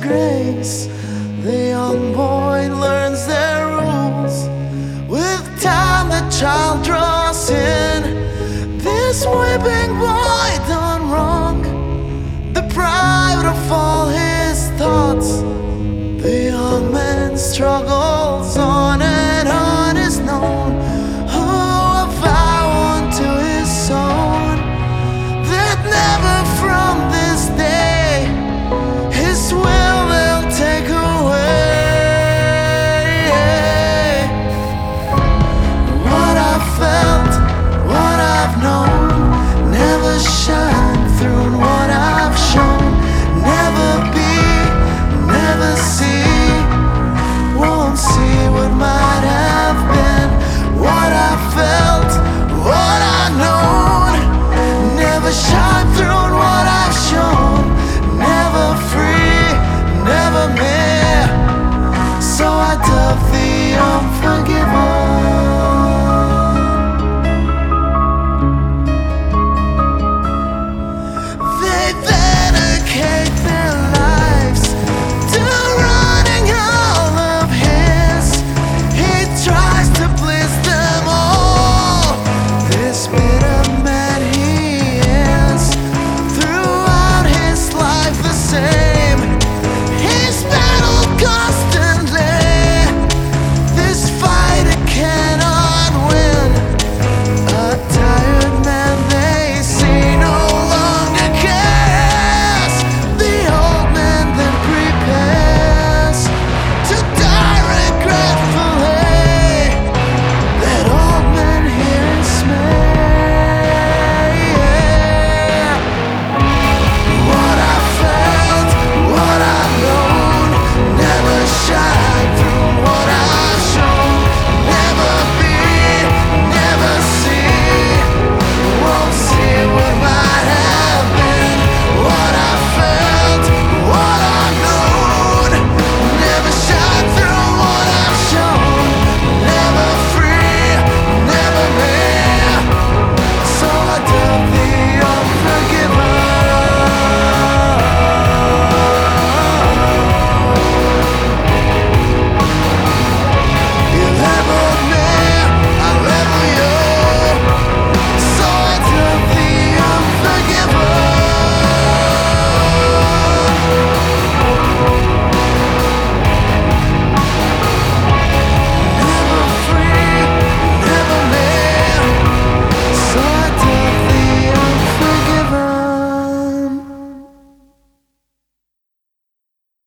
grace. The young boy learns their rules. With time the child draws in. This weeping boy done wrong, deprived of all his thoughts. The young man struggles on and on is known. Who a vow unto his own, that never from this day his will will take away. What I've felt, what I've known, never shine through what I've shown. Never be, never see, won't see what might have been. What I felt, what I known, never shine through what I've shown. Never free, never mere, so I dub the unforgiven. They dedicate their lives to running all of his. He tries to please them all. This bitter man he is, throughout his life the same.